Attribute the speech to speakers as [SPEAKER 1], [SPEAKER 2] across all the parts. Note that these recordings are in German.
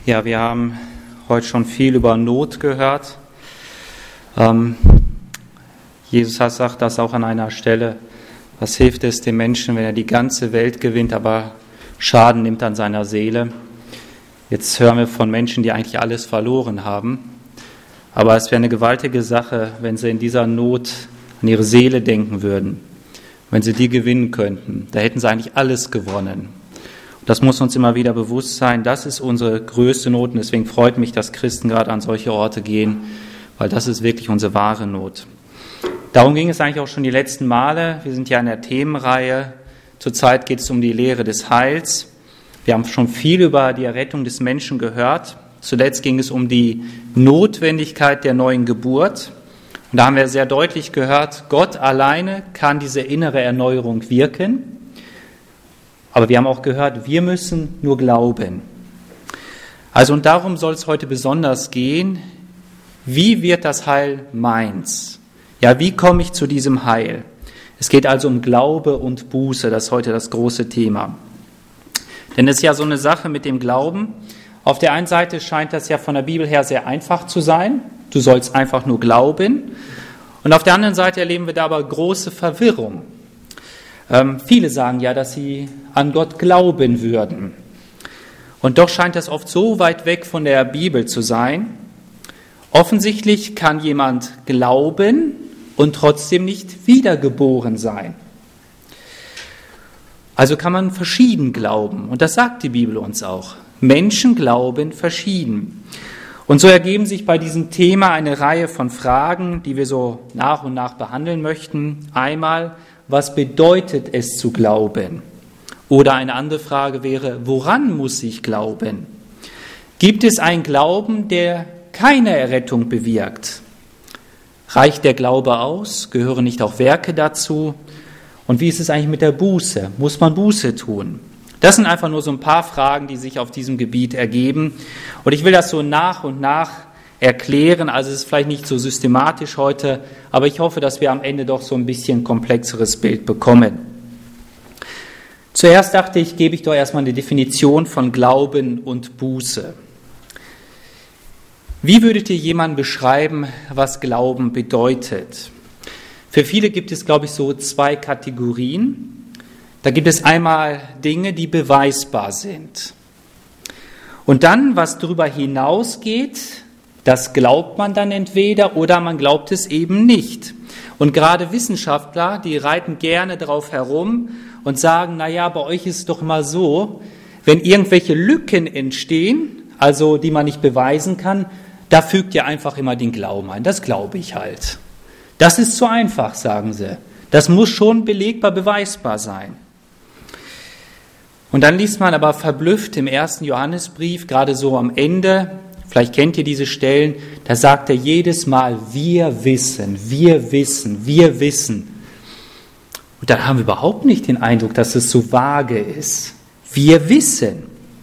[SPEAKER 1] Ja, wir haben heute schon viel über Not gehört. Jesus hat sagt das auch an einer Stelle. Was hilft es dem Menschen, wenn er die ganze Welt gewinnt, aber Schaden nimmt an seiner Seele? Jetzt hören wir von Menschen, die eigentlich alles verloren haben. Aber es wäre eine gewaltige Sache, wenn sie in dieser Not an ihre Seele denken würden. Wenn sie die gewinnen könnten, da hätten sie eigentlich alles gewonnen. Das muss uns immer wieder bewusst sein. Das ist unsere größte Not. Und deswegen freut mich, dass Christen gerade an solche Orte gehen, weil das ist wirklich unsere wahre Not. Darum ging es eigentlich auch schon die letzten Male. Wir sind ja in der Themenreihe. Zurzeit geht es um die Lehre des Heils. Wir haben schon viel über die Errettung des Menschen gehört. Zuletzt ging es um die Notwendigkeit der neuen Geburt. Und da haben wir sehr deutlich gehört, Gott alleine kann diese innere Erneuerung wirken. Aber wir haben auch gehört, wir müssen nur glauben. Also und darum soll es heute besonders gehen. Wie wird das Heil meins? Ja, wie komme ich zu diesem Heil? Es geht also um Glaube und Buße, das ist heute das große Thema. Denn es ist ja so eine Sache mit dem Glauben. Auf der einen Seite scheint das ja von der Bibel her sehr einfach zu sein. Du sollst einfach nur glauben. Und auf der anderen Seite erleben wir da aber große Verwirrung. Viele sagen ja, dass sie an Gott glauben würden. Und doch scheint das oft so weit weg von der Bibel zu sein. Offensichtlich kann jemand glauben und trotzdem nicht wiedergeboren sein. Also kann man verschieden glauben. Und das sagt die Bibel uns auch. Menschen glauben verschieden. Und so ergeben sich bei diesem Thema eine Reihe von Fragen, die wir so nach und nach behandeln möchten. Einmal, was bedeutet es zu glauben? Oder eine andere Frage wäre, woran muss ich glauben? Gibt es einen Glauben, der keine Errettung bewirkt? Reicht der Glaube aus? Gehören nicht auch Werke dazu? Und wie ist es eigentlich mit der Buße? Muss man Buße tun? Das sind einfach nur so ein paar Fragen, die sich auf diesem Gebiet ergeben. Und ich will das so nach und nach erklären. Also es ist vielleicht nicht so systematisch heute, aber ich hoffe, dass wir am Ende doch so ein bisschen komplexeres Bild bekommen. Zuerst dachte ich, gebe ich doch erstmal eine Definition von Glauben und Buße. Wie würdet ihr jemandem beschreiben, was Glauben bedeutet? Für viele gibt es, glaube ich, so zwei Kategorien. Da gibt es einmal Dinge, die beweisbar sind. Und dann, was darüber hinausgeht, das glaubt man dann entweder oder man glaubt es eben nicht. Und gerade Wissenschaftler, die reiten gerne darauf herum und sagen, naja, bei euch ist es doch mal so, wenn irgendwelche Lücken entstehen, also die man nicht beweisen kann, da fügt ihr einfach immer den Glauben ein. Das glaube ich halt. Das ist zu einfach, sagen sie. Das muss schon belegbar, beweisbar sein. Und dann liest man aber verblüfft im 1. Johannesbrief, gerade so am Ende, vielleicht kennt ihr diese Stellen, da sagt er jedes Mal, wir wissen, wir wissen, wir wissen. Und dann haben wir überhaupt nicht den Eindruck, dass es so vage ist. Wir wissen.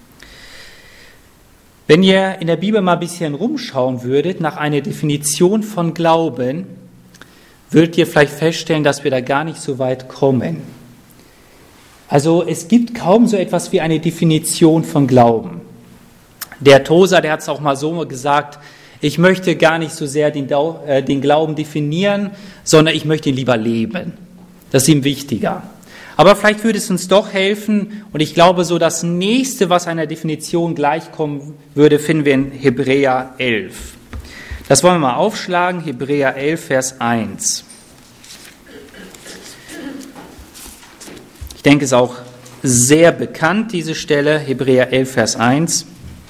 [SPEAKER 1] Wenn ihr in der Bibel mal ein bisschen rumschauen würdet, nach einer Definition von Glauben, würdet ihr vielleicht feststellen, dass wir da gar nicht so weit kommen. Also es gibt kaum so etwas wie eine Definition von Glauben. Der Tozer, der hat es auch mal so gesagt, ich möchte gar nicht so sehr den Glauben definieren, sondern ich möchte ihn lieber leben. Das ist ihm wichtiger. Aber vielleicht würde es uns doch helfen, und ich glaube, so das Nächste, was einer Definition gleichkommen würde, finden wir in Hebräer 11. Das wollen wir mal aufschlagen, Hebräer 11, Vers 1. Ich denke, es ist auch sehr bekannt, diese Stelle, Hebräer 11, Vers 1.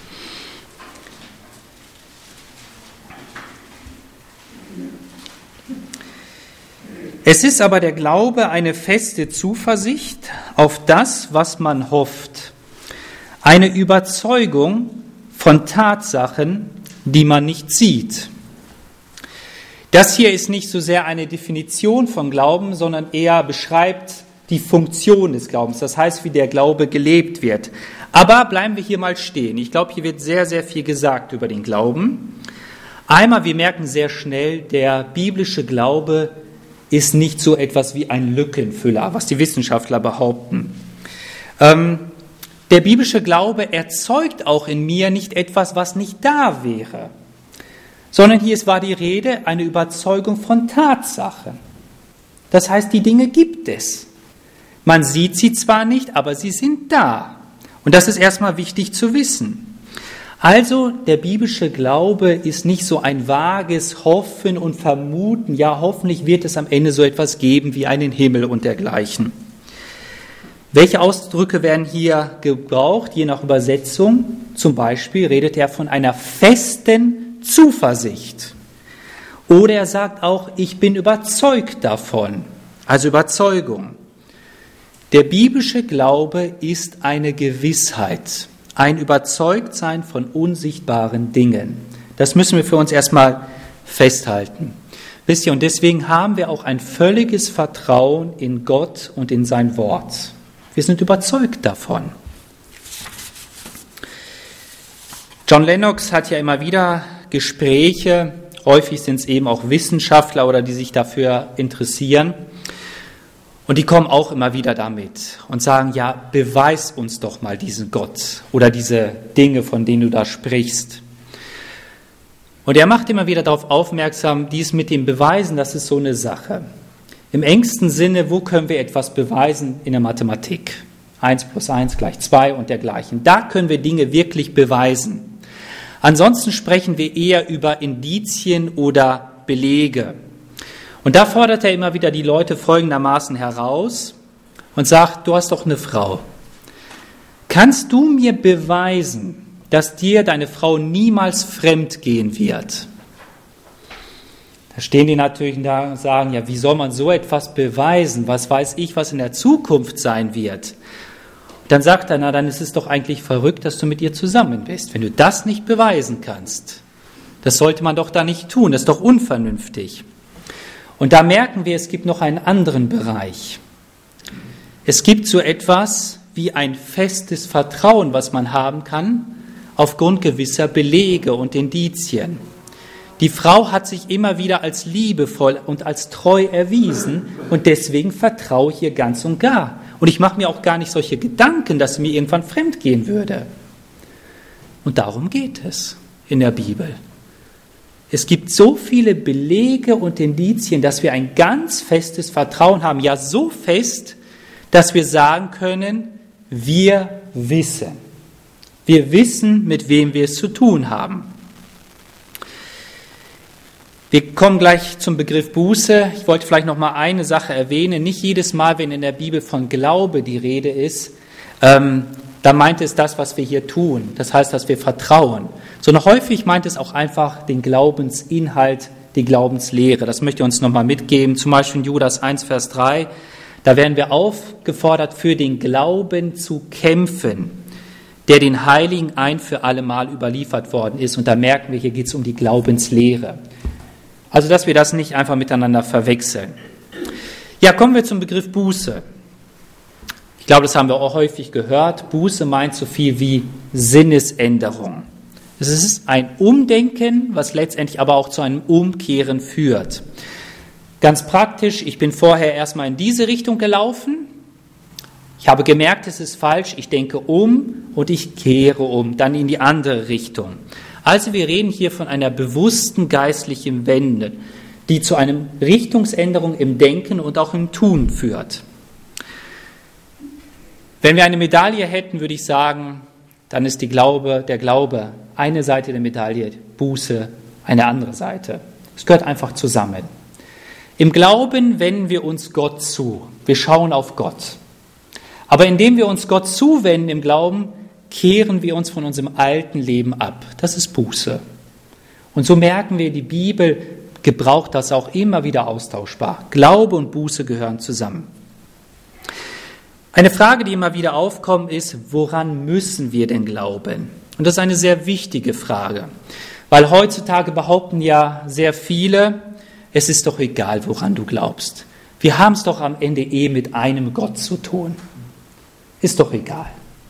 [SPEAKER 1] Es ist aber der Glaube eine feste Zuversicht auf das, was man hofft, eine Überzeugung von Tatsachen, die man nicht sieht. Das hier ist nicht so sehr eine Definition von Glauben, sondern eher beschreibt die Funktion des Glaubens, das heißt, wie der Glaube gelebt wird. Aber bleiben wir hier mal stehen. Ich glaube, hier wird sehr, sehr viel gesagt über den Glauben. Einmal, wir merken sehr schnell, der biblische Glaube ist nicht so etwas wie ein Lückenfüller, was die Wissenschaftler behaupten. der biblische Glaube erzeugt auch in mir nicht etwas, was nicht da wäre, sondern hier war die Rede eine Überzeugung von Tatsachen. Das heißt, die Dinge gibt es. Man sieht sie zwar nicht, aber sie sind da. Und das ist erstmal wichtig zu wissen. Also der biblische Glaube ist nicht so ein vages Hoffen und Vermuten, ja hoffentlich wird es am Ende so etwas geben wie einen Himmel und dergleichen. Welche Ausdrücke werden hier gebraucht, je nach Übersetzung? Zum Beispiel redet er von einer festen Zuversicht. Oder er sagt auch, ich bin überzeugt davon, also Überzeugung. Der biblische Glaube ist eine Gewissheit, ein Überzeugtsein von unsichtbaren Dingen. Das müssen wir für uns erstmal festhalten. Wisst ihr, und deswegen haben wir auch ein völliges Vertrauen in Gott und in sein Wort. Wir sind überzeugt davon. John Lennox hat ja immer wieder Gespräche, häufig sind es eben auch Wissenschaftler oder die sich dafür interessieren. Und die kommen auch immer wieder damit und sagen, ja, beweis uns doch mal diesen Gott oder diese Dinge, von denen du da sprichst. Und er macht immer wieder darauf aufmerksam, dies mit dem Beweisen, das ist so eine Sache. Im engsten Sinne, wo können wir etwas beweisen in der Mathematik? 1 + 1 = 2 und dergleichen. Da können wir Dinge wirklich beweisen. Ansonsten sprechen wir eher über Indizien oder Belege. Und da fordert er immer wieder die Leute folgendermaßen heraus und sagt, du hast doch eine Frau. Kannst du mir beweisen, dass dir deine Frau niemals fremd gehen wird? Da stehen die natürlich da und sagen, ja, wie soll man so etwas beweisen? Was weiß ich, was in der Zukunft sein wird? Und dann sagt er, na, dann ist es doch eigentlich verrückt, dass du mit ihr zusammen bist. Wenn du das nicht beweisen kannst, das sollte man doch da nicht tun, das ist doch unvernünftig. Und da merken wir, es gibt noch einen anderen Bereich. Es gibt so etwas wie ein festes Vertrauen, was man haben kann, aufgrund gewisser Belege und Indizien. Die Frau hat sich immer wieder als liebevoll und als treu erwiesen und deswegen vertraue ich ihr ganz und gar. Und ich mache mir auch gar nicht solche Gedanken, dass sie mir irgendwann fremd gehen würde. Und darum geht es in der Bibel. Es gibt so viele Belege und Indizien, dass wir ein ganz festes Vertrauen haben. Ja, so fest, dass wir sagen können, wir wissen. Wir wissen, mit wem wir es zu tun haben. Wir kommen gleich zum Begriff Buße. Ich wollte vielleicht noch mal eine Sache erwähnen. Nicht jedes Mal, wenn in der Bibel von Glaube die Rede ist, da meint es das, was wir hier tun. Das heißt, dass wir vertrauen. Sondern häufig meint es auch einfach den Glaubensinhalt, die Glaubenslehre. Das möchte ich uns nochmal mitgeben. Zum Beispiel in Judas 1, Vers 3. Da werden wir aufgefordert, für den Glauben zu kämpfen, der den Heiligen ein für alle Mal überliefert worden ist. Und da merken wir, hier geht es um die Glaubenslehre. Also, dass wir das nicht einfach miteinander verwechseln. Ja, kommen wir zum Begriff Buße. Ich glaube, das haben wir auch häufig gehört. Buße meint so viel wie Sinnesänderung. Es ist ein Umdenken, was letztendlich aber auch zu einem Umkehren führt. Ganz praktisch, ich bin vorher erstmal in diese Richtung gelaufen. Ich habe gemerkt, es ist falsch. Ich denke um und ich kehre um, dann in die andere Richtung. Also wir reden hier von einer bewussten geistlichen Wende, die zu einer Richtungsänderung im Denken und auch im Tun führt. Wenn wir eine Medaille hätten, würde ich sagen, dann ist der Glaube eine Seite der Medaille, Buße eine andere Seite. Es gehört einfach zusammen. Im Glauben wenden wir uns Gott zu. Wir schauen auf Gott. Aber indem wir uns Gott zuwenden im Glauben, kehren wir uns von unserem alten Leben ab. Das ist Buße. Und so merken wir, die Bibel gebraucht das auch immer wieder austauschbar. Glaube und Buße gehören zusammen. Eine Frage, die immer wieder aufkommt, ist, woran müssen wir denn glauben? Und das ist eine sehr wichtige Frage, weil heutzutage behaupten ja sehr viele, es ist doch egal, woran du glaubst. Wir haben es doch am Ende mit einem Gott zu tun. Ist doch egal.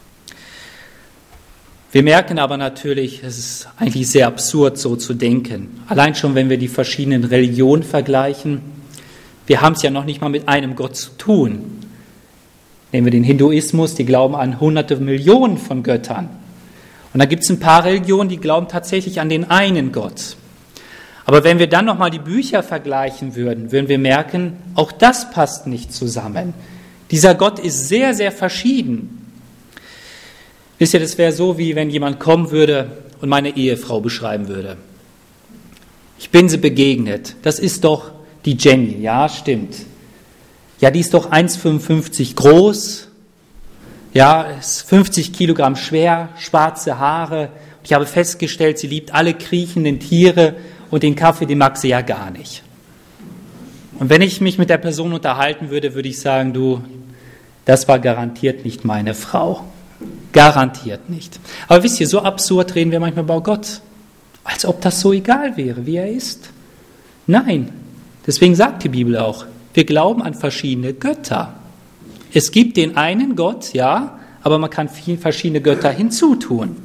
[SPEAKER 1] Wir merken aber natürlich, es ist eigentlich sehr absurd, so zu denken. Allein schon, wenn wir die verschiedenen Religionen vergleichen, wir haben es ja noch nicht mal mit einem Gott zu tun. Nehmen wir den Hinduismus, die glauben an hunderte Millionen von Göttern. Und dann gibt es ein paar Religionen, die glauben tatsächlich an den einen Gott. Aber wenn wir dann nochmal die Bücher vergleichen würden wir merken, auch das passt nicht zusammen. Dieser Gott ist sehr, sehr verschieden. Wisst ihr, das wäre so, wie wenn jemand kommen würde und meine Ehefrau beschreiben würde. Ich bin sie begegnet. Das ist doch die Jenny. Ja, stimmt. Ja, die ist doch 1,55 groß. Ja, ist 50 Kilogramm schwer, schwarze Haare. Ich habe festgestellt, sie liebt alle kriechenden Tiere und den Kaffee, den mag sie ja gar nicht. Und wenn ich mich mit der Person unterhalten würde, würde ich sagen, du, das war garantiert nicht meine Frau. Garantiert nicht. Aber wisst ihr, so absurd reden wir manchmal über Gott. Als ob das so egal wäre, wie er ist. Nein, deswegen sagt die Bibel auch, wir glauben an verschiedene Götter. Es gibt den einen Gott, ja, aber man kann viele verschiedene Götter hinzutun.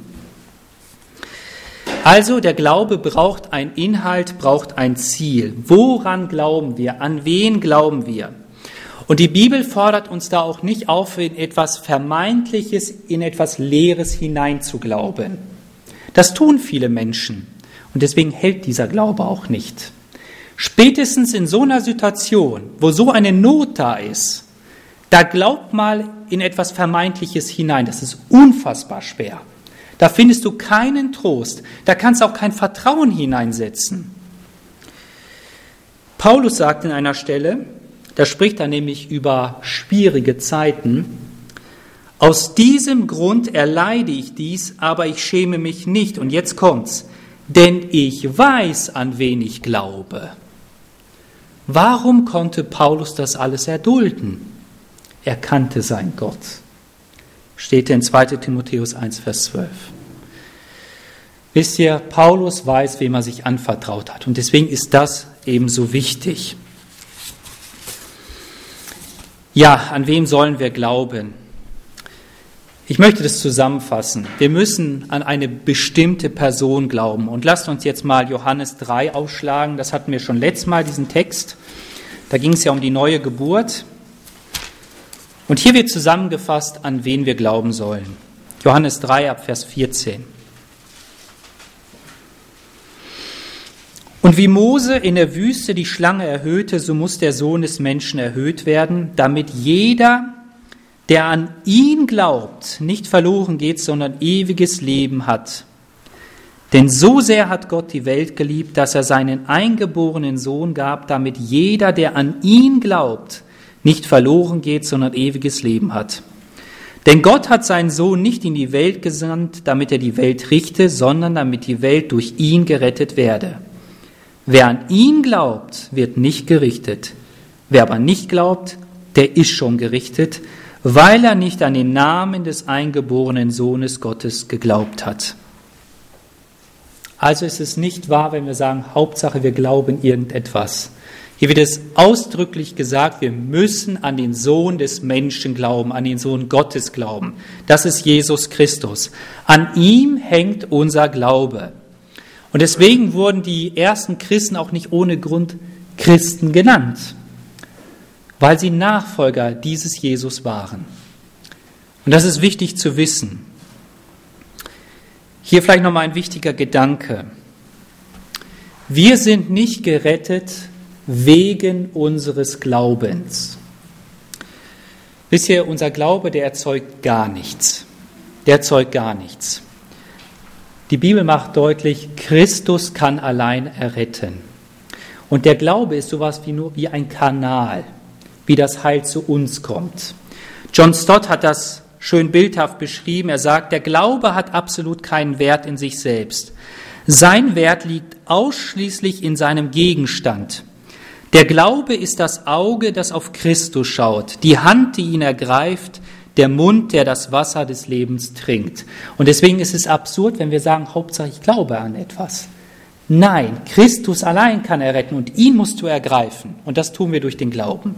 [SPEAKER 1] Also der Glaube braucht einen Inhalt, braucht ein Ziel. Woran glauben wir? An wen glauben wir? Und die Bibel fordert uns da auch nicht auf, in etwas Vermeintliches, in etwas Leeres hinein zu glauben. Das tun viele Menschen und deswegen hält dieser Glaube auch nicht. Spätestens in so einer Situation, wo so eine Not da ist, da glaubt mal in etwas Vermeintliches hinein. Das ist unfassbar schwer. Da findest du keinen Trost. Da kannst du auch kein Vertrauen hineinsetzen. Paulus sagt in einer Stelle, da spricht er nämlich über schwierige Zeiten, aus diesem Grund erleide ich dies, aber ich schäme mich nicht. Und jetzt kommt's. Denn ich weiß, an wen ich glaube. Warum konnte Paulus das alles erdulden? Er kannte seinen Gott. Steht in 2. Timotheus 1, Vers 12. Wisst ihr, Paulus weiß, wem er sich anvertraut hat. Und deswegen ist das ebenso wichtig. Ja, an wem sollen wir glauben? Ich möchte das zusammenfassen. Wir müssen an eine bestimmte Person glauben. Und lasst uns jetzt mal Johannes 3 aufschlagen. Das hatten wir schon letztes Mal, diesen Text. Da ging es ja um die neue Geburt. Und hier wird zusammengefasst, an wen wir glauben sollen. Johannes 3 ab Vers 14. Und wie Mose in der Wüste die Schlange erhöhte, so muss der Sohn des Menschen erhöht werden, damit jeder, der an ihn glaubt, nicht verloren geht, sondern ewiges Leben hat. Denn so sehr hat Gott die Welt geliebt, dass er seinen eingeborenen Sohn gab, damit jeder, der an ihn glaubt, nicht verloren geht, sondern ewiges Leben hat. Denn Gott hat seinen Sohn nicht in die Welt gesandt, damit er die Welt richte, sondern damit die Welt durch ihn gerettet werde. Wer an ihn glaubt, wird nicht gerichtet. Wer aber nicht glaubt, der ist schon gerichtet, weil er nicht an den Namen des eingeborenen Sohnes Gottes geglaubt hat. Also ist es nicht wahr, wenn wir sagen, Hauptsache wir glauben irgendetwas. Hier wird es ausdrücklich gesagt, wir müssen an den Sohn des Menschen glauben, an den Sohn Gottes glauben. Das ist Jesus Christus. An ihm hängt unser Glaube. Und deswegen wurden die ersten Christen auch nicht ohne Grund Christen genannt, weil sie Nachfolger dieses Jesus waren. Und das ist wichtig zu wissen. Hier vielleicht nochmal ein wichtiger Gedanke. Wir sind nicht gerettet wegen unseres Glaubens. Wisst ihr, unser Glaube, der erzeugt gar nichts. Der erzeugt gar nichts. Die Bibel macht deutlich, Christus kann allein erretten. Und der Glaube ist sowas wie ein Kanal, wie das Heil zu uns kommt. John Stott hat das schön bildhaft beschrieben. Er sagt, der Glaube hat absolut keinen Wert in sich selbst. Sein Wert liegt ausschließlich in seinem Gegenstand. Der Glaube ist das Auge, das auf Christus schaut, die Hand, die ihn ergreift, der Mund, der das Wasser des Lebens trinkt. Und deswegen ist es absurd, wenn wir sagen, Hauptsache ich glaube an etwas. Nein, Christus allein kann erretten und ihn musst du ergreifen. Und das tun wir durch den Glauben.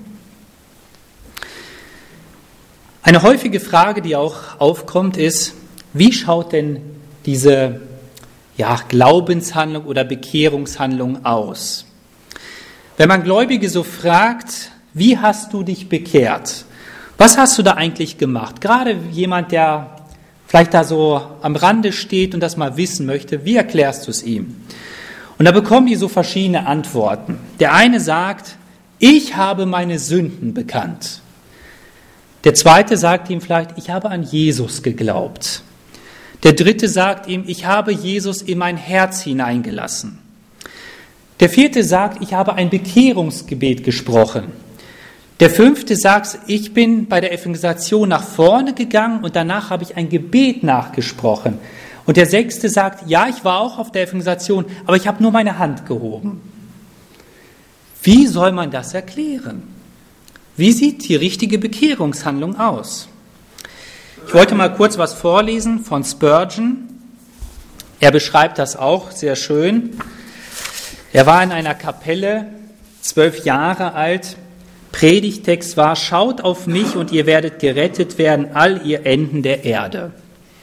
[SPEAKER 1] Eine häufige Frage, die auch aufkommt, ist, wie schaut denn diese Glaubenshandlung oder Bekehrungshandlung aus? Wenn man Gläubige so fragt, wie hast du dich bekehrt? Was hast du da eigentlich gemacht? Gerade jemand, der vielleicht da so am Rande steht und das mal wissen möchte, wie erklärst du es ihm? Und da bekommen die so verschiedene Antworten. Der eine sagt, ich habe meine Sünden bekannt. Der zweite sagt ihm vielleicht, ich habe an Jesus geglaubt. Der dritte sagt ihm, ich habe Jesus in mein Herz hineingelassen. Der vierte sagt, ich habe ein Bekehrungsgebet gesprochen. Der fünfte sagt, ich bin bei der Evangelisation nach vorne gegangen und danach habe ich ein Gebet nachgesprochen. Und der sechste sagt, ja, ich war auch auf der Evangelisation, aber ich habe nur meine Hand gehoben. Wie soll man das erklären? Wie sieht die richtige Bekehrungshandlung aus? Ich wollte mal kurz was vorlesen von Spurgeon. Er beschreibt das auch sehr schön. Er war in einer Kapelle, 12 Jahre alt. Predigtext war, schaut auf mich und ihr werdet gerettet werden, all ihr Enden der Erde.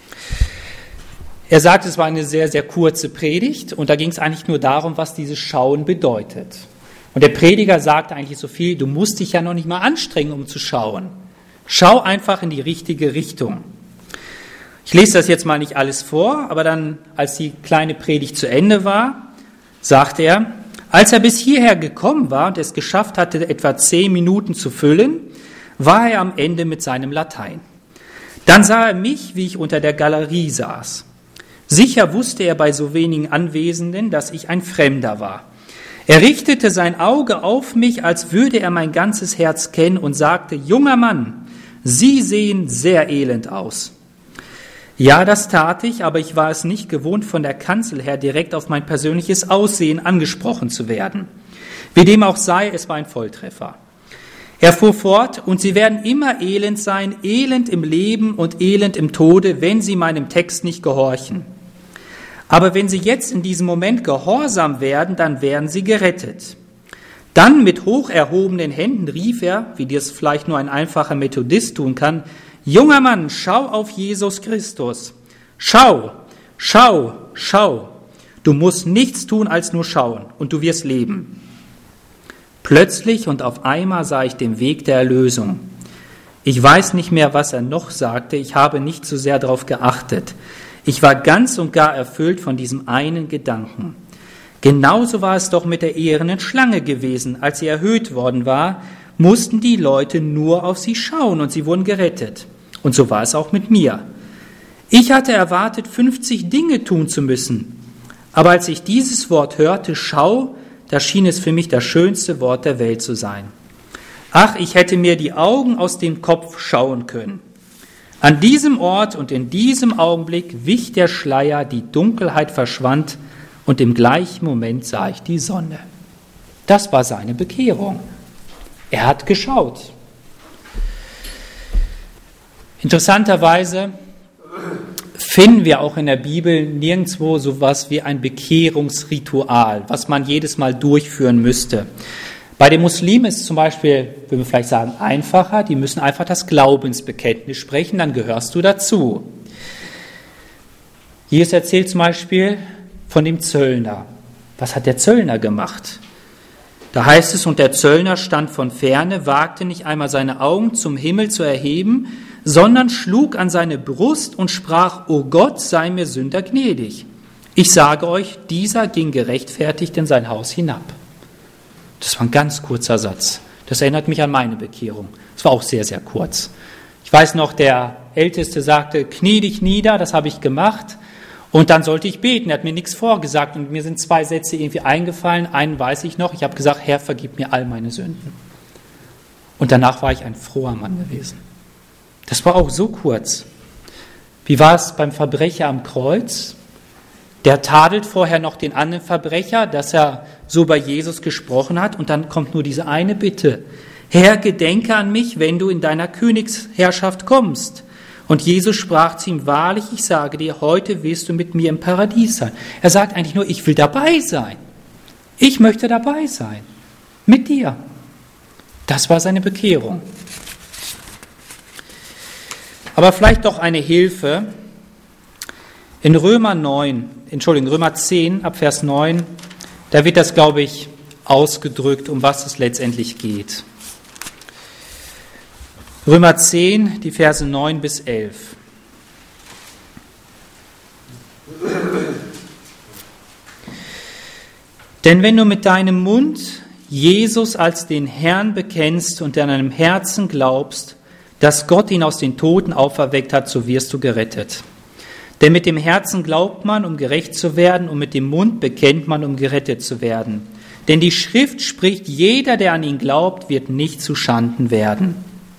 [SPEAKER 1] Er sagt, es war eine sehr, sehr kurze Predigt und da ging es eigentlich nur darum, was dieses Schauen bedeutet. Und der Prediger sagte eigentlich so viel, du musst dich ja noch nicht mal anstrengen, um zu schauen. Schau einfach in die richtige Richtung. Ich lese das jetzt mal nicht alles vor, aber dann, als die kleine Predigt zu Ende war, sagte er, als er bis hierher gekommen war und es geschafft hatte, etwa 10 Minuten zu füllen, war er am Ende mit seinem Latein. Dann sah er mich, wie ich unter der Galerie saß. Sicher wusste er bei so wenigen Anwesenden, dass ich ein Fremder war. Er richtete sein Auge auf mich, als würde er mein ganzes Herz kennen und sagte, junger Mann, Sie sehen sehr elend aus. Ja, das tat ich, aber ich war es nicht gewohnt, von der Kanzel her direkt auf mein persönliches Aussehen angesprochen zu werden. Wie dem auch sei, es war ein Volltreffer. Er fuhr fort, und Sie werden immer elend sein, elend im Leben und elend im Tode, wenn Sie meinem Text nicht gehorchen. Aber wenn Sie jetzt in diesem Moment gehorsam werden, dann werden Sie gerettet. Dann mit hoch erhobenen Händen rief er, wie das vielleicht nur ein einfacher Methodist tun kann, junger Mann, schau auf Jesus Christus. Schau, schau, schau. Du musst nichts tun als nur schauen und du wirst leben. Plötzlich und auf einmal sah ich den Weg der Erlösung. Ich weiß nicht mehr, was er noch sagte, ich habe nicht so sehr darauf geachtet. Ich war ganz und gar erfüllt von diesem einen Gedanken. Genauso war es doch mit der ehernen Schlange gewesen. Als sie erhöht worden war, mussten die Leute nur auf sie schauen und sie wurden gerettet. Und so war es auch mit mir. Ich hatte erwartet, 50 Dinge tun zu müssen. Aber als ich dieses Wort hörte, schau, da schien es für mich das schönste Wort der Welt zu sein. Ach, ich hätte mir die Augen aus dem Kopf schauen können. An diesem Ort und in diesem Augenblick wich der Schleier, die Dunkelheit verschwand und im gleichen Moment sah ich die Sonne. Das war seine Bekehrung. Er hat geschaut. Interessanterweise finden wir auch in der Bibel nirgendwo sowas wie ein Bekehrungsritual, was man jedes Mal durchführen müsste. Bei den Muslimen ist es zum Beispiel, würden wir vielleicht sagen, einfacher. Die müssen einfach das Glaubensbekenntnis sprechen, dann gehörst du dazu. Jesus erzählt zum Beispiel von dem Zöllner. Was hat der Zöllner gemacht? Da heißt es, und der Zöllner stand von ferne, wagte nicht einmal seine Augen zum Himmel zu erheben, sondern schlug an seine Brust und sprach, O Gott, sei mir Sünder gnädig. Ich sage euch, dieser ging gerechtfertigt in sein Haus hinab. Das war ein ganz kurzer Satz. Das erinnert mich an meine Bekehrung. Das war auch sehr, sehr kurz. Ich weiß noch, der Älteste sagte, knie dich nieder, das habe ich gemacht. Und dann sollte ich beten. Er hat mir nichts vorgesagt und mir sind 2 Sätze irgendwie eingefallen. Einen weiß ich noch. Ich habe gesagt, Herr, vergib mir all meine Sünden. Und danach war ich ein froher Mann gewesen. Das war auch so kurz. Wie war es beim Verbrecher am Kreuz? Der tadelt vorher noch den anderen Verbrecher, dass er so bei Jesus gesprochen hat. Und dann kommt nur diese eine Bitte. Herr, gedenke an mich, wenn du in deiner Königsherrschaft kommst. Und Jesus sprach zu ihm, wahrlich, ich sage dir, heute wirst du mit mir im Paradies sein. Er sagt eigentlich nur, ich will dabei sein. Ich möchte dabei sein. Mit dir. Das war seine Bekehrung. Aber vielleicht doch eine Hilfe. In Römer 10, ab Vers 9, da wird das, glaube ich, ausgedrückt, um was es letztendlich geht. Römer 10, die Verse 9 bis 11. Denn wenn du mit deinem Mund Jesus als den Herrn bekennst und in deinem Herzen glaubst, dass Gott ihn aus den Toten auferweckt hat, so wirst du gerettet. Denn mit dem Herzen glaubt man, um gerecht zu werden, und mit dem Mund bekennt man, um gerettet zu werden. Denn die Schrift spricht, jeder, der an ihn glaubt, wird nicht zu Schanden werden.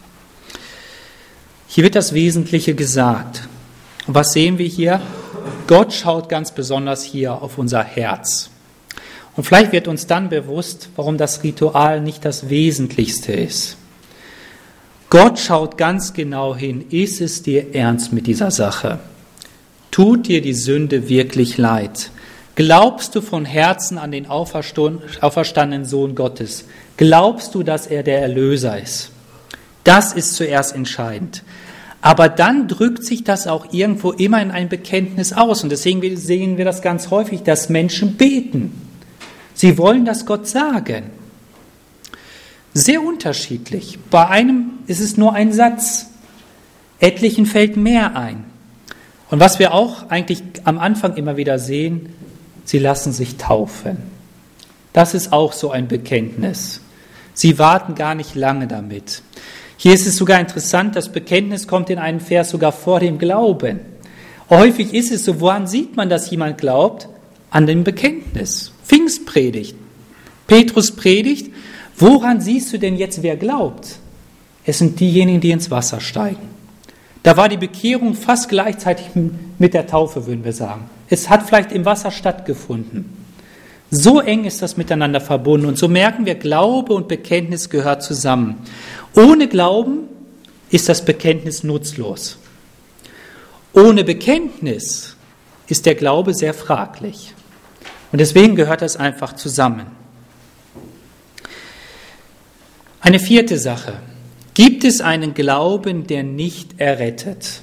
[SPEAKER 1] Hier wird das Wesentliche gesagt. Und was sehen wir hier? Gott schaut ganz besonders hier auf unser Herz. Und vielleicht wird uns dann bewusst, warum das Ritual nicht das Wesentlichste ist. Gott schaut ganz genau hin, ist es dir ernst mit dieser Sache? Tut dir die Sünde wirklich leid? Glaubst du von Herzen an den auferstandenen Sohn Gottes? Glaubst du, dass er der Erlöser ist? Das ist zuerst entscheidend. Aber dann drückt sich das auch irgendwo immer in ein Bekenntnis aus. Und deswegen sehen wir das ganz häufig, dass Menschen beten. Sie wollen das Gott sagen. Sehr unterschiedlich. Bei einem ist es nur ein Satz. Etlichen fällt mehr ein. Und was wir auch eigentlich am Anfang immer wieder sehen, sie lassen sich taufen. Das ist auch so ein Bekenntnis. Sie warten gar nicht lange damit. Hier ist es sogar interessant, das Bekenntnis kommt in einem Vers sogar vor dem Glauben. Häufig ist es so, woran sieht man, dass jemand glaubt? An dem Bekenntnis. Pfingstpredigt. Petrus predigt. Woran siehst du denn jetzt, wer glaubt? Es sind diejenigen, die ins Wasser steigen. Da war die Bekehrung fast gleichzeitig mit der Taufe, würden wir sagen. Es hat vielleicht im Wasser stattgefunden. So eng ist das miteinander verbunden. Und so merken wir, Glaube und Bekenntnis gehört zusammen. Ohne Glauben ist das Bekenntnis nutzlos. Ohne Bekenntnis ist der Glaube sehr fraglich. Und deswegen gehört das einfach zusammen. Eine vierte Sache. Gibt es einen Glauben, der nicht errettet?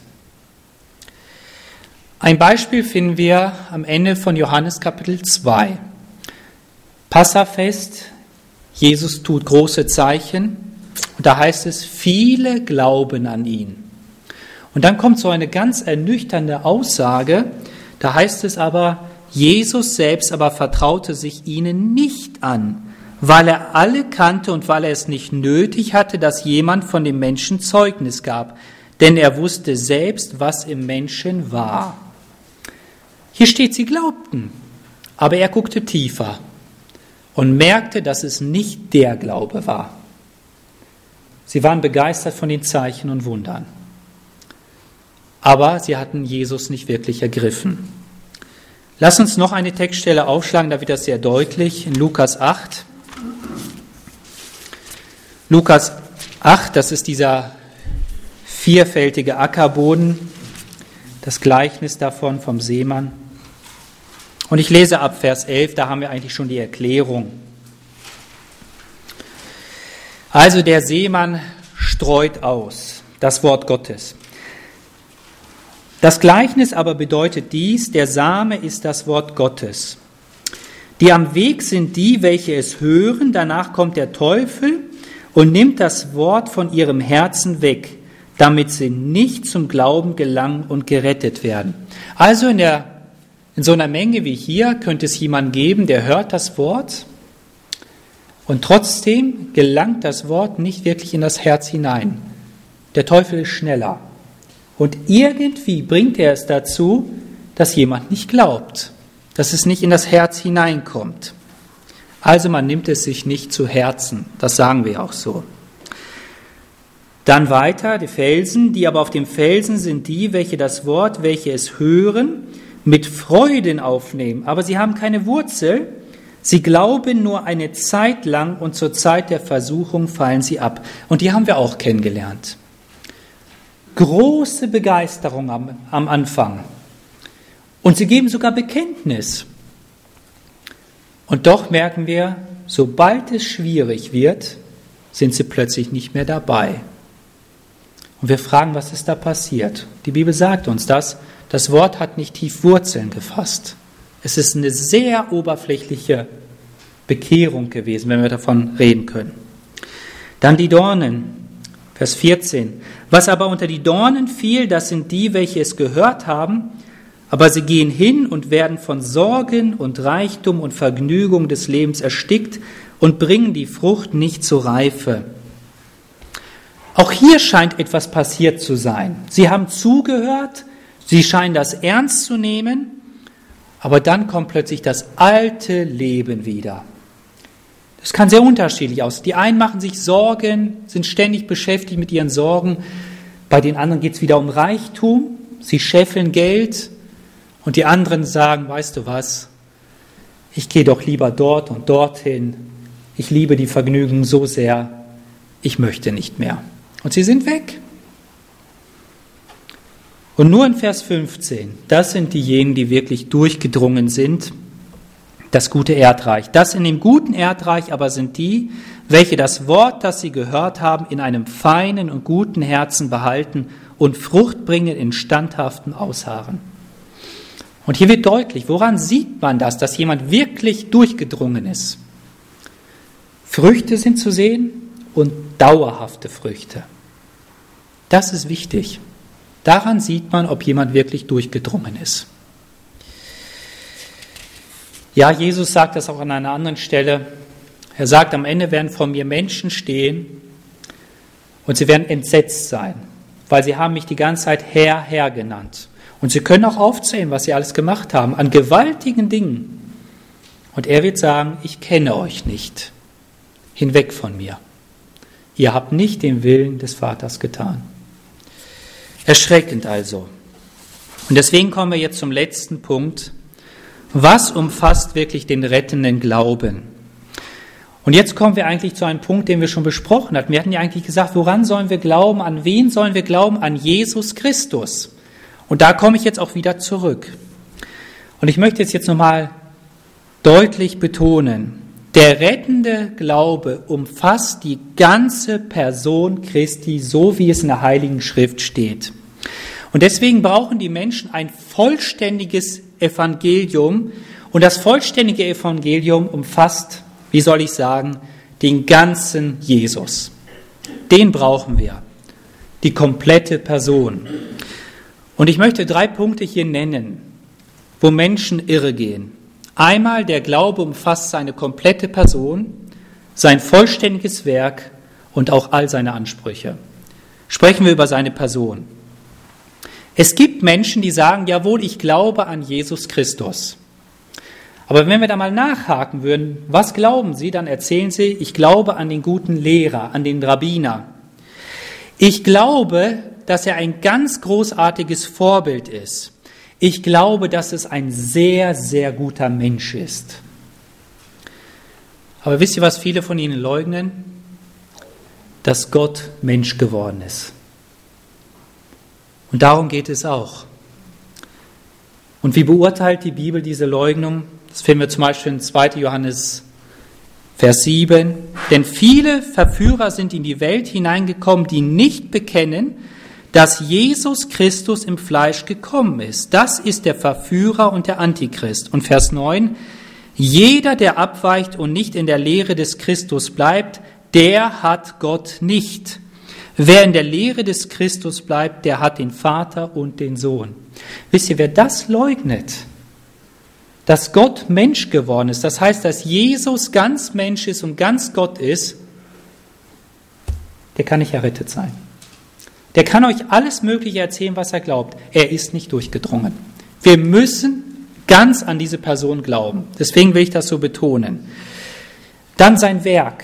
[SPEAKER 1] Ein Beispiel finden wir am Ende von Johannes Kapitel 2. Passafest, Jesus tut große Zeichen und da heißt es, viele glauben an ihn. Und dann kommt so eine ganz ernüchternde Aussage, da heißt es aber, Jesus selbst aber vertraute sich ihnen nicht an, weil er alle kannte und weil er es nicht nötig hatte, dass jemand von dem Menschen Zeugnis gab, denn er wusste selbst, was im Menschen war. Hier steht, sie glaubten, aber er guckte tiefer und merkte, dass es nicht der Glaube war. Sie waren begeistert von den Zeichen und Wundern, aber sie hatten Jesus nicht wirklich ergriffen. Lass uns noch eine Textstelle aufschlagen, da wird das sehr deutlich, in Lukas 8. Lukas 8, das ist dieser vierfältige Ackerboden, das Gleichnis davon vom Seemann. Und ich lese ab Vers 11, da haben wir eigentlich schon die Erklärung. Also der Seemann streut aus, das Wort Gottes. Das Gleichnis aber bedeutet dies, der Same ist das Wort Gottes. Die am Weg sind die, welche es hören, danach kommt der Teufel und nimmt das Wort von ihrem Herzen weg, damit sie nicht zum Glauben gelangen und gerettet werden. Also in so einer Menge wie hier könnte es jemanden geben, der hört das Wort und trotzdem gelangt das Wort nicht wirklich in das Herz hinein. Der Teufel ist schneller. Und irgendwie bringt er es dazu, dass jemand nicht glaubt, dass es nicht in das Herz hineinkommt. Also man nimmt es sich nicht zu Herzen, das sagen wir auch so. Dann weiter, die Felsen, die aber auf dem Felsen sind die, welche das Wort, welche es hören, mit Freuden aufnehmen. Aber sie haben keine Wurzel, sie glauben nur eine Zeit lang und zur Zeit der Versuchung fallen sie ab. Und die haben wir auch kennengelernt. Große Begeisterung am Anfang. Und sie geben sogar Bekenntnis. Und doch merken wir, sobald es schwierig wird, sind sie plötzlich nicht mehr dabei. Und wir fragen, was ist da passiert? Die Bibel sagt uns das. Das Wort hat nicht tief Wurzeln gefasst. Es ist eine sehr oberflächliche Bekehrung gewesen, wenn wir davon reden können. Dann die Dornen.
[SPEAKER 2] Vers 14. Was aber unter die Dornen fiel, das sind die, welche es gehört haben, aber sie gehen hin und werden von Sorgen und Reichtum und Vergnügung des Lebens erstickt und bringen die Frucht nicht zur Reife. Auch hier scheint etwas passiert zu sein. Sie haben zugehört, sie scheinen das ernst zu nehmen, aber dann kommt plötzlich das alte Leben wieder. Das kann sehr unterschiedlich aussehen. Die einen machen sich Sorgen, sind ständig beschäftigt mit ihren Sorgen. Bei den anderen geht es wieder um Reichtum. Sie scheffeln Geld. Und die anderen sagen, weißt du was, ich gehe doch lieber dort und dorthin. Ich liebe die Vergnügen so sehr, ich möchte nicht mehr. Und sie sind weg. Und nur in Vers 15, das sind diejenigen, die wirklich durchgedrungen sind, das gute Erdreich. Das in dem guten Erdreich aber sind die, welche das Wort, das sie gehört haben, in einem feinen und guten Herzen behalten und Frucht bringen in standhaftem Ausharren. Und hier wird deutlich, woran sieht man das, dass jemand wirklich durchgedrungen ist? Früchte sind zu sehen und dauerhafte Früchte. Das ist wichtig. Daran sieht man, ob jemand wirklich durchgedrungen ist. Ja, Jesus sagt das auch an einer anderen Stelle. Er sagt, am Ende werden vor mir Menschen stehen und sie werden entsetzt sein, weil sie haben mich die ganze Zeit Herr, Herr genannt. Und sie können auch aufzählen, was sie alles gemacht haben, an gewaltigen Dingen. Und er wird sagen, ich kenne euch nicht. Hinweg von mir. Ihr habt nicht den Willen des Vaters getan. Erschreckend also. Und deswegen kommen wir jetzt zum letzten Punkt. Was umfasst wirklich den rettenden Glauben? Und jetzt kommen wir eigentlich zu einem Punkt, den wir schon besprochen hatten. Wir hatten ja eigentlich gesagt, woran sollen wir glauben? An wen sollen wir glauben? An Jesus Christus. Und da komme ich jetzt auch wieder zurück. Und ich möchte jetzt nochmal deutlich betonen, der rettende Glaube umfasst die ganze Person Christi, so wie es in der Heiligen Schrift steht. Und deswegen brauchen die Menschen ein vollständiges Evangelium. Und das vollständige Evangelium umfasst, wie soll ich sagen, den ganzen Jesus. Den brauchen wir. Die komplette Person. Und ich möchte 3 Punkte hier nennen, wo Menschen irregehen. Einmal, der Glaube umfasst seine komplette Person, sein vollständiges Werk und auch all seine Ansprüche. Sprechen wir über seine Person. Es gibt Menschen, die sagen, jawohl, ich glaube an Jesus Christus. Aber wenn wir da mal nachhaken würden, was glauben sie, dann erzählen sie, ich glaube an den guten Lehrer, an den Rabbiner. Ich glaube, dass er ein ganz großartiges Vorbild ist. Ich glaube, dass es ein sehr, sehr guter Mensch ist. Aber wisst ihr, was viele von ihnen leugnen? Dass Gott Mensch geworden ist. Und darum geht es auch. Und wie beurteilt die Bibel diese Leugnung? Das finden wir zum Beispiel in 2. Johannes Vers 7. Denn viele Verführer sind in die Welt hineingekommen, die nicht bekennen, dass Jesus Christus im Fleisch gekommen ist. Das ist der Verführer und der Antichrist. Und Vers 9, jeder, der abweicht und nicht in der Lehre des Christus bleibt, der hat Gott nicht. Wer in der Lehre des Christus bleibt, der hat den Vater und den Sohn. Wisst ihr, wer das leugnet, dass Gott Mensch geworden ist, das heißt, dass Jesus ganz Mensch ist und ganz Gott ist, der kann nicht errettet sein. Der kann euch alles Mögliche erzählen, was er glaubt. Er ist nicht durchgedrungen. Wir müssen ganz an diese Person glauben. Deswegen will ich das so betonen. Dann sein Werk.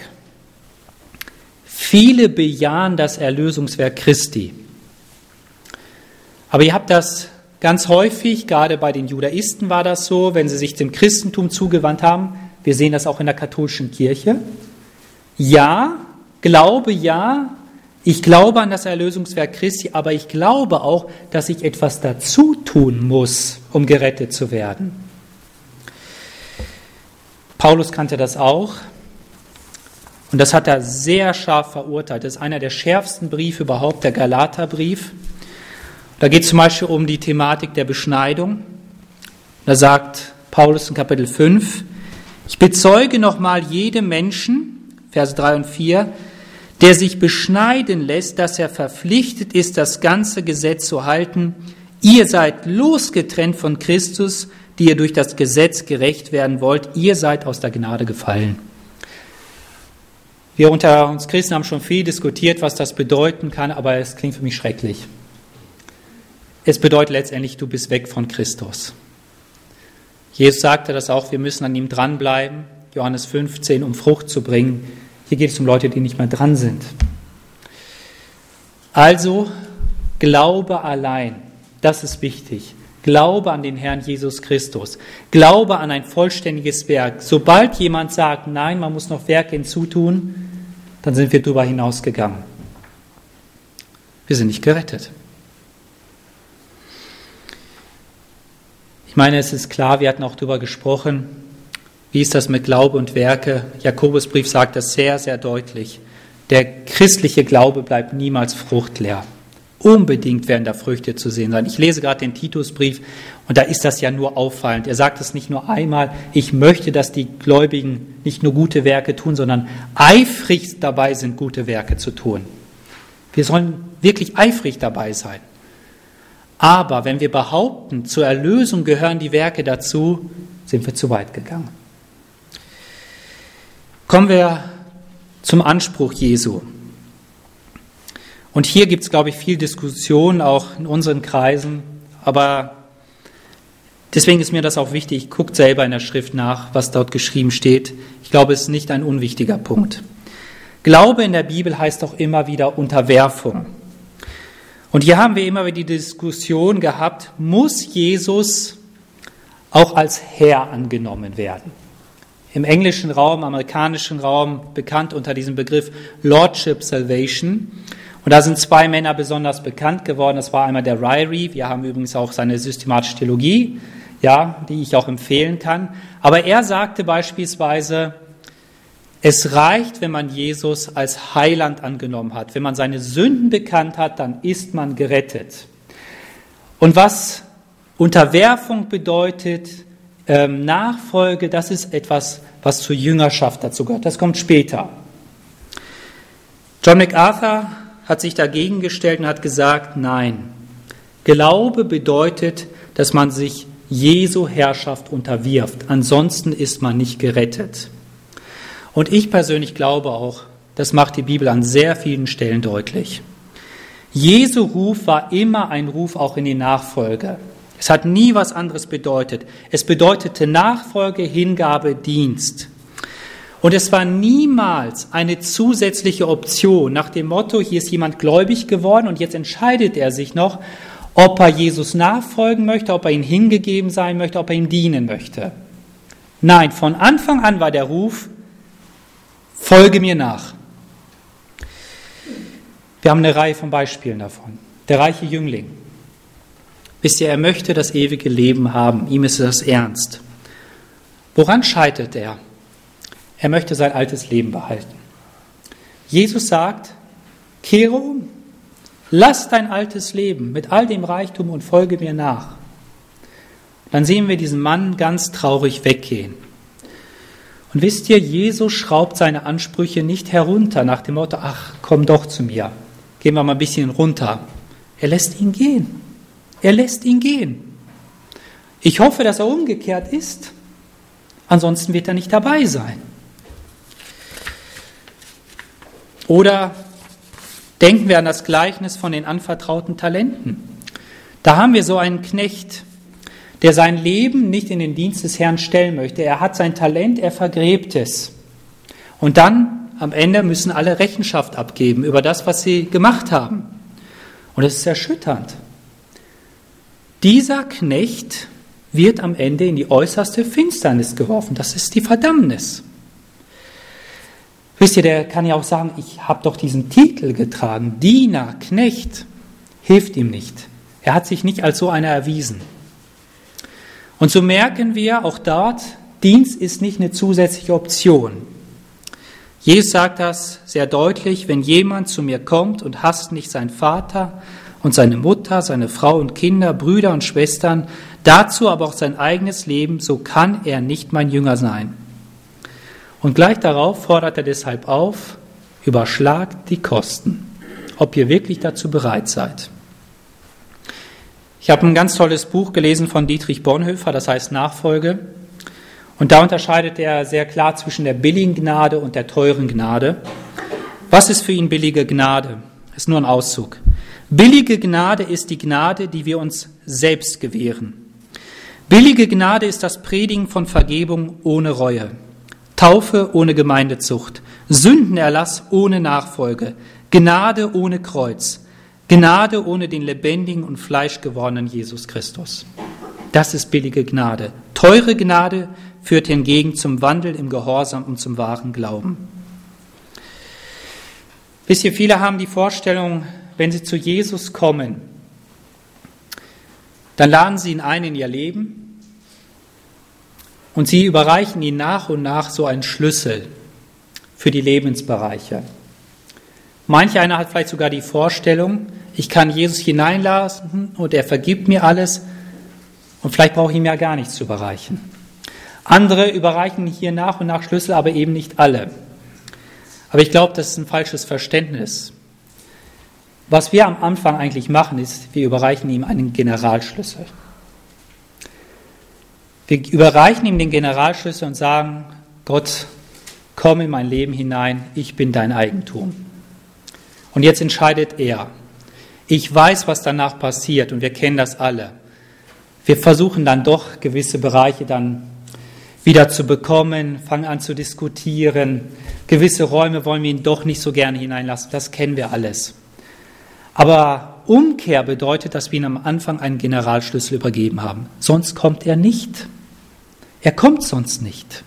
[SPEAKER 2] Viele bejahen das Erlösungswerk Christi. Aber ihr habt das ganz häufig, gerade bei den Judaisten war das so, wenn sie sich dem Christentum zugewandt haben. Wir sehen das auch in der katholischen Kirche. Ja, Glaube ja. Ich glaube an das Erlösungswerk Christi, aber ich glaube auch, dass ich etwas dazu tun muss, um gerettet zu werden. Paulus kannte das auch und das hat er sehr scharf verurteilt. Das ist einer der schärfsten Briefe überhaupt, der Galaterbrief. Da geht es zum Beispiel um die Thematik der Beschneidung. Da sagt Paulus in Kapitel 5, ich bezeuge nochmal jedem Menschen, Verse 3 und 4, der sich beschneiden lässt, dass er verpflichtet ist, das ganze Gesetz zu halten. Ihr seid losgetrennt von Christus, die ihr durch das Gesetz gerecht werden wollt. Ihr seid aus der Gnade gefallen. Wir unter uns Christen haben schon viel diskutiert, was das bedeuten kann, aber es klingt für mich schrecklich. Es bedeutet letztendlich, du bist weg von Christus. Jesus sagte das auch, wir müssen an ihm dranbleiben, Johannes 15, um Frucht zu bringen. Hier geht es um Leute, die nicht mehr dran sind. Also, Glaube allein, das ist wichtig. Glaube an den Herrn Jesus Christus. Glaube an ein vollständiges Werk. Sobald jemand sagt, nein, man muss noch Werke hinzutun, dann sind wir darüber hinausgegangen. Wir sind nicht gerettet. Ich meine, es ist klar, wir hatten auch darüber gesprochen, wie ist das mit Glaube und Werke? Jakobusbrief sagt das sehr, sehr deutlich. Der christliche Glaube bleibt niemals fruchtleer. Unbedingt werden da Früchte zu sehen sein. Ich lese gerade den Titusbrief und da ist das ja nur auffallend. Er sagt es nicht nur einmal, ich möchte, dass die Gläubigen nicht nur gute Werke tun, sondern eifrig dabei sind, gute Werke zu tun. Wir sollen wirklich eifrig dabei sein. Aber wenn wir behaupten, zur Erlösung gehören die Werke dazu, sind wir zu weit gegangen. Kommen wir zum Anspruch Jesu. Und hier gibt es, glaube ich, viel Diskussion, auch in unseren Kreisen. Aber deswegen ist mir das auch wichtig. Guckt selber in der Schrift nach, was dort geschrieben steht. Ich glaube, es ist nicht ein unwichtiger Punkt. Glaube in der Bibel heißt auch immer wieder Unterwerfung. Und hier haben wir immer wieder die Diskussion gehabt, muss Jesus auch als Herr angenommen werden? Im englischen Raum, amerikanischen Raum, bekannt unter diesem Begriff Lordship Salvation. Und da sind zwei Männer besonders bekannt geworden. Das war einmal der Ryrie. Wir haben übrigens auch seine systematische Theologie, ja, die ich auch empfehlen kann. Aber er sagte beispielsweise, es reicht, wenn man Jesus als Heiland angenommen hat. Wenn man seine Sünden bekannt hat, dann ist man gerettet. Und was Unterwerfung bedeutet, Nachfolge, das ist etwas, was zur Jüngerschaft dazu gehört. Das kommt später. John MacArthur hat sich dagegen gestellt und hat gesagt, nein, Glaube bedeutet, dass man sich Jesu Herrschaft unterwirft. Ansonsten ist man nicht gerettet. Und ich persönlich glaube auch, das macht die Bibel an sehr vielen Stellen deutlich. Jesu Ruf war immer ein Ruf auch in die Nachfolge. Es hat nie was anderes bedeutet. Es bedeutete Nachfolge, Hingabe, Dienst. Und es war niemals eine zusätzliche Option nach dem Motto, hier ist jemand gläubig geworden und jetzt entscheidet er sich noch, ob er Jesus nachfolgen möchte, ob er ihm hingegeben sein möchte, ob er ihm dienen möchte. Nein, von Anfang an war der Ruf, folge mir nach. Wir haben eine Reihe von Beispielen davon. Der reiche Jüngling. Wisst ihr, er möchte das ewige Leben haben. Ihm ist das ernst. Woran scheitert er? Er möchte sein altes Leben behalten. Jesus sagt, kehre um. Lass dein altes Leben mit all dem Reichtum und folge mir nach. Dann sehen wir diesen Mann ganz traurig weggehen. Und wisst ihr, Jesus schraubt seine Ansprüche nicht herunter nach dem Motto, ach, komm doch zu mir. Gehen wir mal ein bisschen runter. Er lässt ihn gehen. Er lässt ihn gehen. Ich hoffe, dass er umgekehrt ist. Ansonsten wird er nicht dabei sein. Oder denken wir an das Gleichnis von den anvertrauten Talenten. Da haben wir so einen Knecht, der sein Leben nicht in den Dienst des Herrn stellen möchte. Er hat sein Talent, er vergräbt es. Und dann am Ende müssen alle Rechenschaft abgeben über das, was sie gemacht haben. Und es ist erschütternd. Dieser Knecht wird am Ende in die äußerste Finsternis geworfen. Das ist die Verdammnis. Wisst ihr, der kann ja auch sagen, ich habe doch diesen Titel getragen. Diener, Knecht, hilft ihm nicht. Er hat sich nicht als so einer erwiesen. Und so merken wir auch dort, Dienst ist nicht eine zusätzliche Option. Jesus sagt das sehr deutlich, wenn jemand zu mir kommt und hasst nicht seinen Vater und seine Mutter, seine Frau und Kinder, Brüder und Schwestern, dazu aber auch sein eigenes Leben, so kann er nicht mein Jünger sein. Und gleich darauf fordert er deshalb auf, Überschlagt die Kosten, ob ihr wirklich dazu bereit seid. Ich habe ein ganz tolles Buch gelesen von Dietrich Bonhoeffer, das heißt Nachfolge. Und da unterscheidet er sehr klar zwischen der billigen Gnade und der teuren Gnade. Was ist für ihn billige Gnade? Das ist nur ein Auszug. Billige Gnade ist die Gnade, die wir uns selbst gewähren. Billige Gnade ist das Predigen von Vergebung ohne Reue, Taufe ohne Gemeindezucht, Sündenerlass ohne Nachfolge, Gnade ohne Kreuz, Gnade ohne den lebendigen und fleischgewordenen Jesus Christus. Das ist billige Gnade. Teure Gnade führt hingegen zum Wandel im Gehorsam und zum wahren Glauben. Wisst ihr, viele haben die Vorstellung, wenn sie zu Jesus kommen, dann laden sie ihn ein in ihr Leben und sie überreichen ihm nach und nach so einen Schlüssel für die Lebensbereiche. Manch einer hat vielleicht sogar die Vorstellung, ich kann Jesus hineinlassen und er vergibt mir alles und vielleicht brauche ich ihm ja gar nichts zu überreichen. Andere überreichen hier nach und nach Schlüssel, aber eben nicht alle. Aber ich glaube, das ist ein falsches Verständnis. Was wir am Anfang eigentlich machen, ist, wir überreichen ihm einen Generalschlüssel. Wir überreichen ihm den Generalschlüssel und sagen, Gott, komm in mein Leben hinein, ich bin dein Eigentum. Und jetzt entscheidet er. Ich weiß, was danach passiert und wir kennen das alle. Wir versuchen dann doch gewisse Bereiche dann wieder zu bekommen, fangen an zu diskutieren. Gewisse Räume wollen wir ihn doch nicht so gerne hineinlassen, das kennen wir alles. Aber Umkehr bedeutet, dass wir ihm am Anfang einen Generalschlüssel übergeben haben. Sonst kommt er nicht. Er kommt sonst nicht.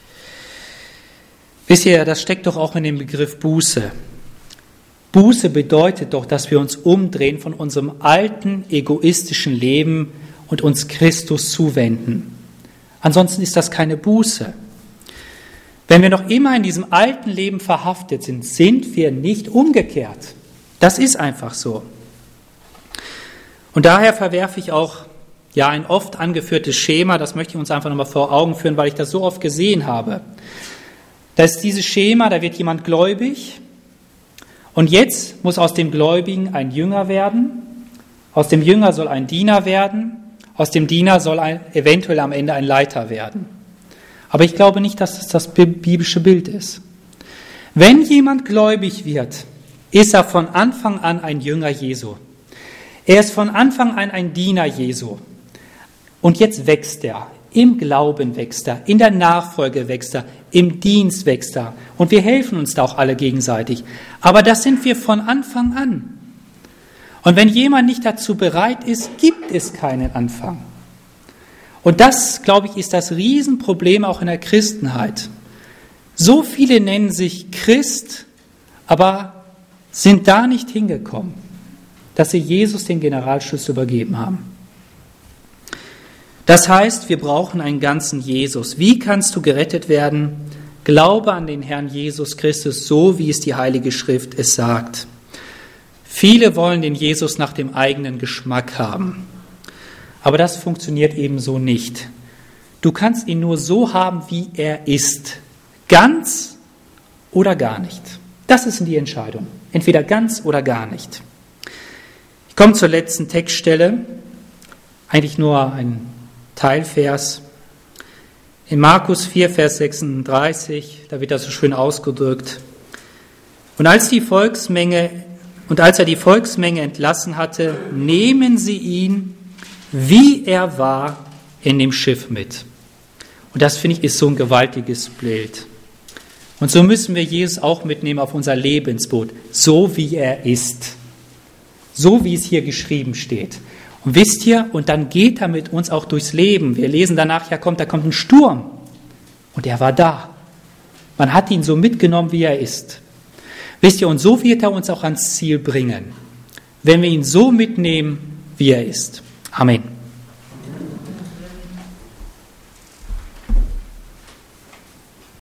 [SPEAKER 2] Wisst ihr, das steckt doch auch in dem Begriff Buße. Buße bedeutet doch, dass wir uns umdrehen von unserem alten, egoistischen Leben und uns Christus zuwenden. Ansonsten ist das keine Buße. Wenn wir noch immer in diesem alten Leben verhaftet sind, sind wir nicht umgekehrt. Das ist einfach so. Und daher verwerfe ich auch ein oft angeführtes Schema, das möchte ich uns einfach nochmal vor Augen führen, weil ich das so oft gesehen habe. Da ist dieses Schema, da wird jemand gläubig und jetzt muss aus dem Gläubigen ein Jünger werden, aus dem Jünger soll ein Diener werden, aus dem Diener soll eventuell am Ende ein Leiter werden. Aber ich glaube nicht, dass das biblische Bild ist. Wenn jemand gläubig wird, ist er von Anfang an ein Jünger Jesu. Er ist von Anfang an ein Diener Jesu. Und jetzt wächst er. Im Glauben wächst er, in der Nachfolge wächst er, im Dienst wächst er. Und wir helfen uns da auch alle gegenseitig. Aber das sind wir von Anfang an. Und wenn jemand nicht dazu bereit ist, gibt es keinen Anfang. Und das, glaube ich, ist das Riesenproblem auch in der Christenheit. So viele nennen sich Christ, aber sind da nicht hingekommen, dass sie Jesus den Generalschlüssel übergeben haben. Das heißt, wir brauchen einen ganzen Jesus. Wie kannst du gerettet werden? Glaube an den Herrn Jesus Christus, so wie es die Heilige Schrift es sagt. Viele wollen den Jesus nach dem eigenen Geschmack haben. Aber das funktioniert ebenso nicht. Du kannst ihn nur so haben, wie er ist. Ganz oder gar nicht. Das ist die Entscheidung. Entweder ganz oder gar nicht. Ich komme zur letzten Textstelle. Eigentlich nur ein Teilvers. In Markus 4, Vers 36, da wird das so schön ausgedrückt. Und als er die Volksmenge entlassen hatte, nehmen sie ihn, wie er war, in dem Schiff mit. Und das, finde ich, ist so ein gewaltiges Bild. Und so müssen wir Jesus auch mitnehmen auf unser Lebensboot, so wie er ist. So wie es hier geschrieben steht. Und wisst ihr, und dann geht er mit uns auch durchs Leben. Wir lesen danach, da kommt ein Sturm. Und er war da. Man hat ihn so mitgenommen, wie er ist. Wisst ihr, und so wird er uns auch ans Ziel bringen, wenn wir ihn so mitnehmen, wie er ist. Amen.